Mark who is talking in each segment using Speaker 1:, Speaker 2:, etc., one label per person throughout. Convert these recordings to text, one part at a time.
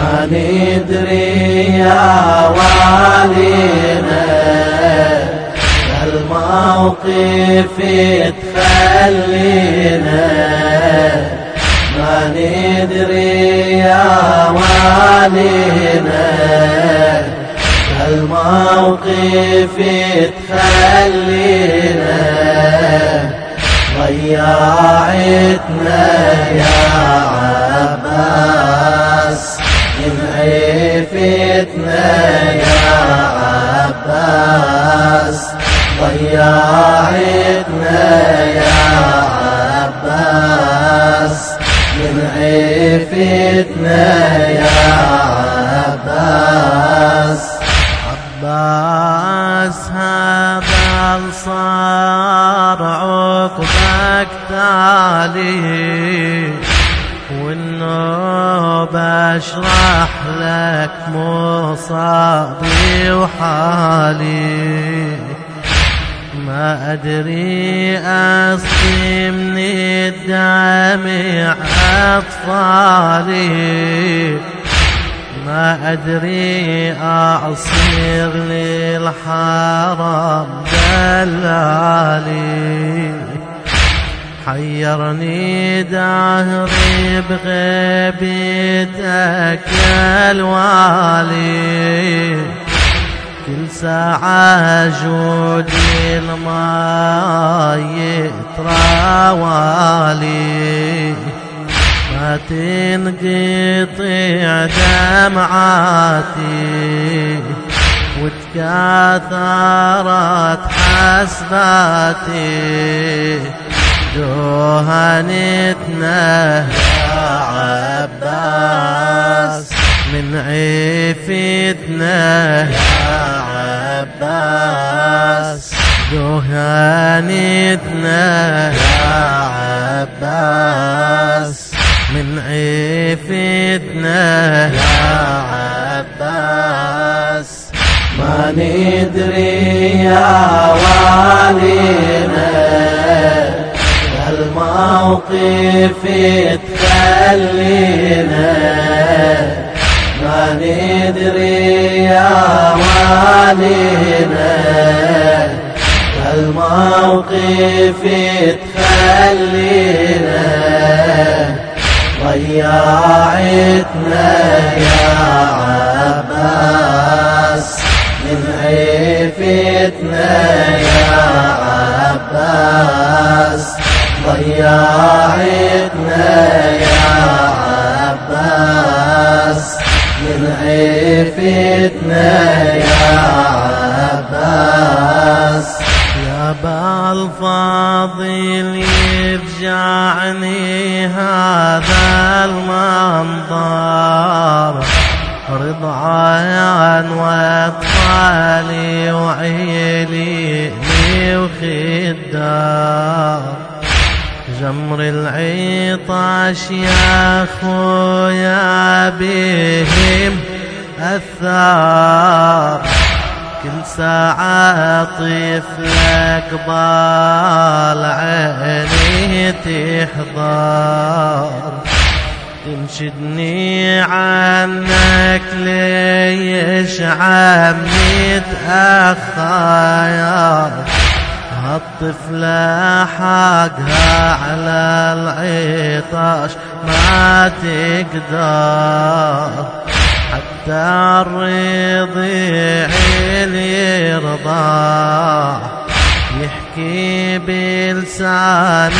Speaker 1: ما ندري يا والينا الموقف تخلينا ما ندري يا والينا الموقف تخلينا ضيعتنا يا عباس من عفتنا يا عباس ضيعتنا يا عباس من عفتنا يا عباس عباس هذا صار عقبك تالي والنوبة اشرح لك مصابي وحالي ما أدري أصلي من الدمع أطفالي ما أدري أعصير للحرام دلالي حيرني دهري بغيبتك يا الوالي كل ساعة جودي الماء يتراوالي ما تنقطع دمعاتي وتكاثرت حسباتي دهنتنا يا عباس من عفتنا يا عباس دهنتنا يا عباس من عفتنا يا عباس ما ندري يا والينا الموقف تخلينا ما ندري يا والينا الموقف تخلينا ضيعتنا يا عباس من عفتنا يا عباس ضيعتنا يا عباس من عفتنا يا عباس يا بالفاضل يفجعني هذا المنظر رضعان واطفالي وعيلي وخدار جمر العطاش يا خويا بهم أثار كل ساعة طفلك ضال عيني تحضر تنشدني عنك ليش عمي تأخر هالطفلة حقها على العطاش ما تقدر حتى الرضيع اللي يرضى يحكي بلسان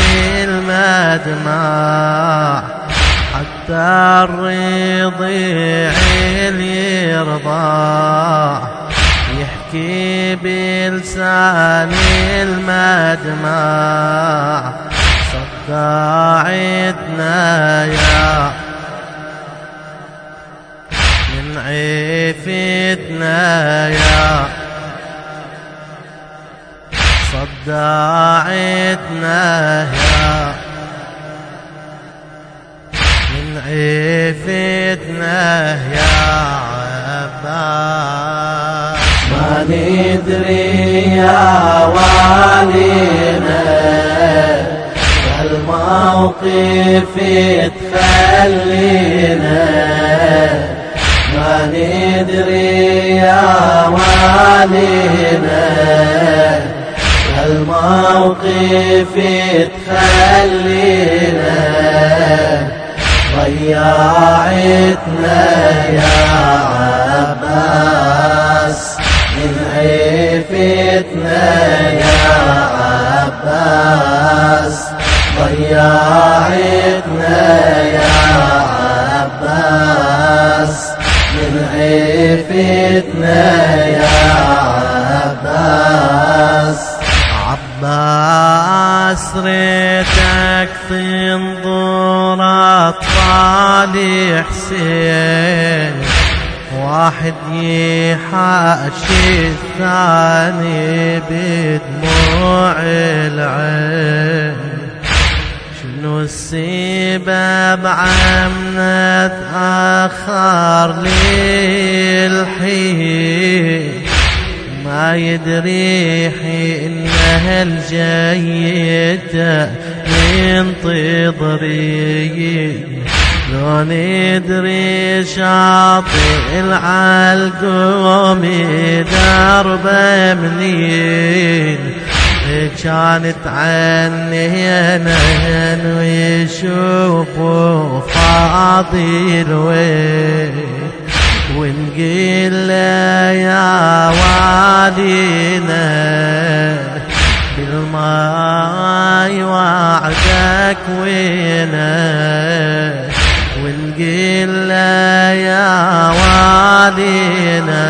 Speaker 1: المدمع حتى الرضيع اللي يرضى يحكي بلسان المدمع صداعتنا يا من عفتنا يا صداعتنا يا من عفتنا يا عباس ما ندري يا والينا الموقف تخلينا تخلينا ضيعتنا يا عباس من عفتنا يا عباس ضيعتنا يا عباس من عفتنا يا عباس عباس ريتك تنظر أطفال حسين واحد يحاشي الثاني بدموع العين شنو السبب عمنا تأخر لي الحين ما يدري حينها الجيدة ينتظري لو ندري شاطئ العالقوم درب منين كانت عنينا ويشوفوا فاضي الوين ونقول له يا والينا بالماي وعدك وينا ونقول له يا والينا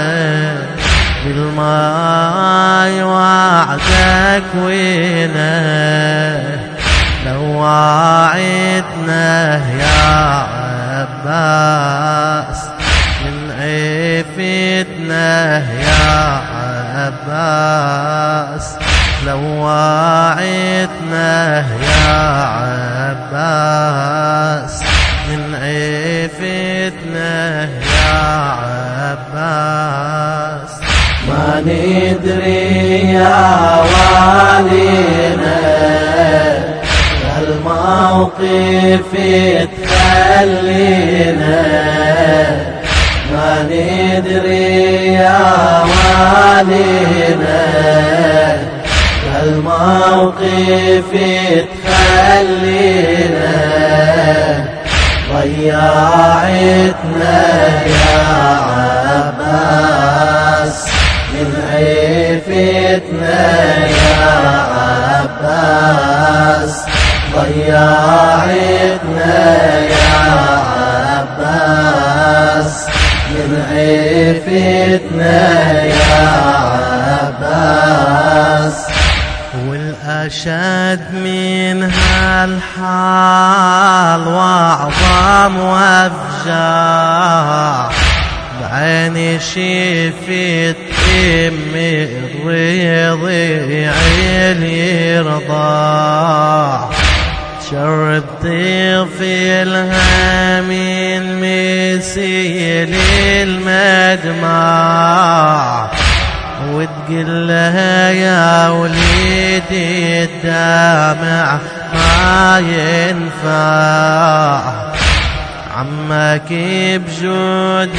Speaker 1: بالماي وعدك وينا لو وعدنا يا عباس من عفتنا يا عباس لو وعدنا يا عباس من عفتنا يا عباس ما ندري يا والينا الموقف تخلينا ما ندري يا والينا الموقف تخلينا ضيعتنا يا عباس من عفتنا يا عباس ضيعتنا يا عباس من عفتنا يا عباس والأشد من هالحال وأعظم وأفجع بعيني شفت الرضيع اليرضاع شربت في الهامين مسيل المدمع وتقول لها يا وليدي الدمع ما ينفع عمك بجود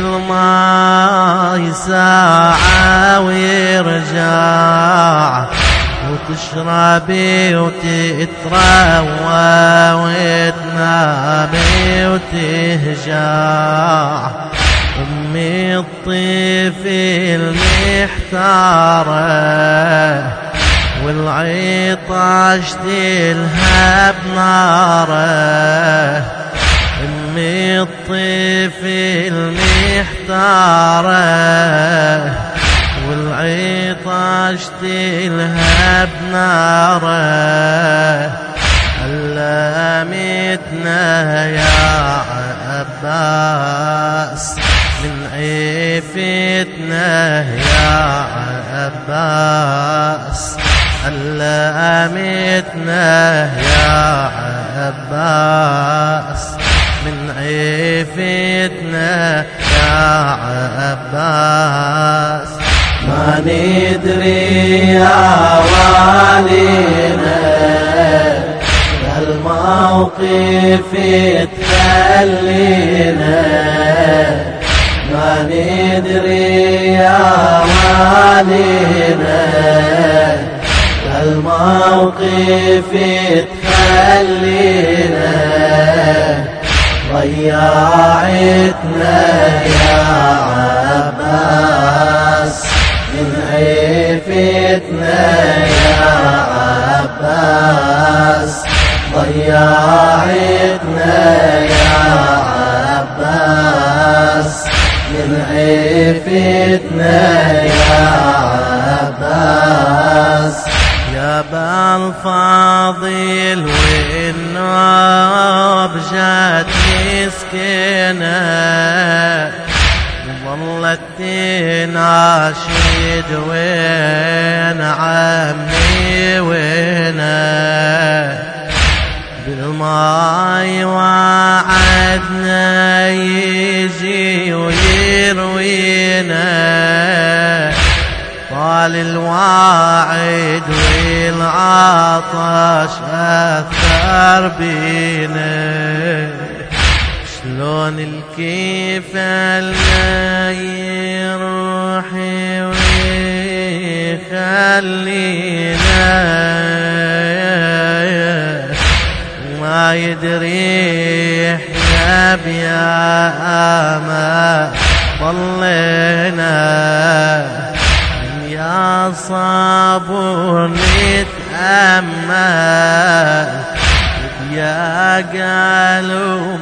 Speaker 1: الماء ساعة ويرجع وتشربي وتتروى وتنامي وتهجع أمي الطفل محتارة والعطاش تلهب ناره أمي الطفل محتارة والعطاش تلهب ناره علمتنا يا عباس من عفتنا يا عباس علمتنا يا عباس من عفتنا يا عباس ما ندري يا والينا الموقف تخلينا ما ندري يا والينا الموقف تخلينا ضيعتنا يا عباس من عفتنا يا عباس ضيعتنا يا عباس من عفتنا يا عباس يا بالفاضل والنوب جات مسكينة ظلت تناشد وين عمي وينه بالماي وعدنا يجي ويروينا طال الواعد والعطش أثر بينا شلون الكيف لا يروح ويخلينا ما يدري احنا بيا ضلينا يا صبور نتأمل يا قلب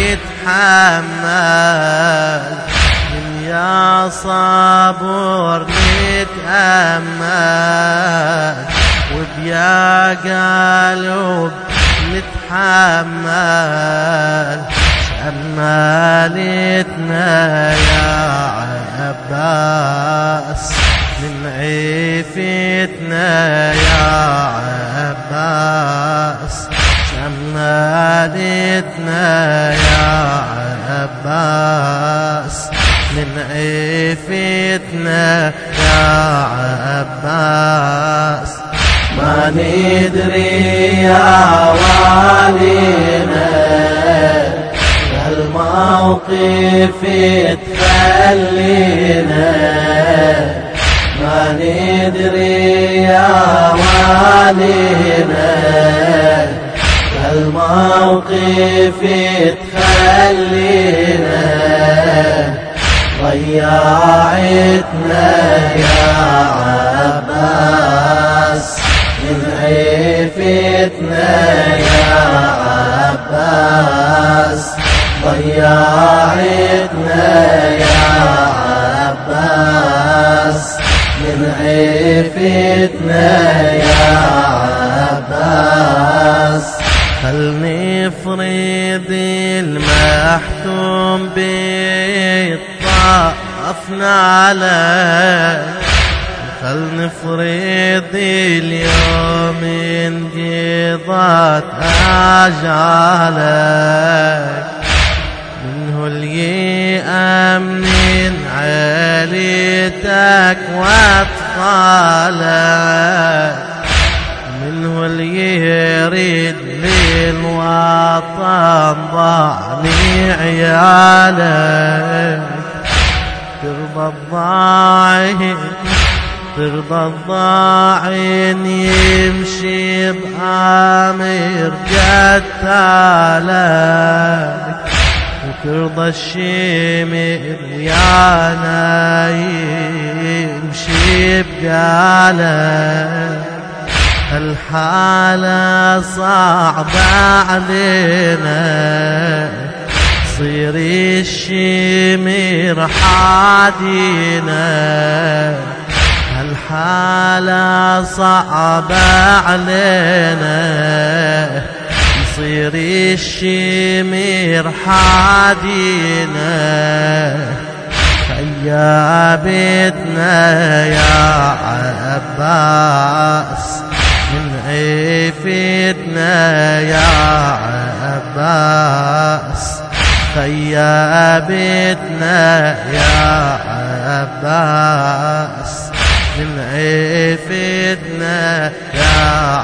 Speaker 1: نتحمل يا صبور نتأمل وبيا قلب نتحمل شمالتنا يا عباس من عفتنا يا عباس شمالتنا يا عباس من عفتنا يا عباس ما ندري يا والينا الموقف تخلينا ما ندري يا والينا الموقف تخلينا ضيعتنا يا عباس من عفتنا يا عباس ضيعتنا يا عباس من عفتنا يا عباس هل نفرض المحتوم بالطافنا عليك فلنفرض اليوم انقضت أجالك منه اللي يأمن عيلتك وأطفالك منه اللي يريد للوطن ضعني عيالك ترضى الضاعن يمشي بآمر قتالك وترضى الشمر ويانا يمشي بقالك الحالة صعبة علينا صير الشمر حادينا الحالة صعبة علينا يصير الشمر حادينا خيابتنا يا عباس من عفتنا يا عباس خيابتنا يا عباس من عفتنا يا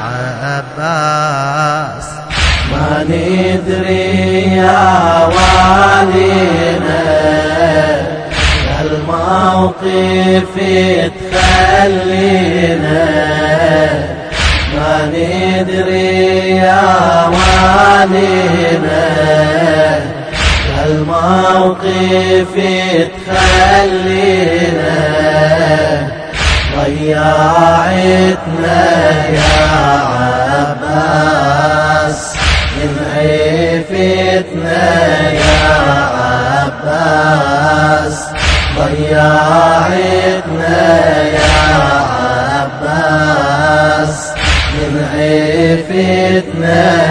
Speaker 1: عباس ما ندري يا والينا الموقف تخلينا ما عنينا الموقف تخلينا ضيعتنا يا عباس من عفتنا يا عباس ضيعتنا يا عباس من عفتنا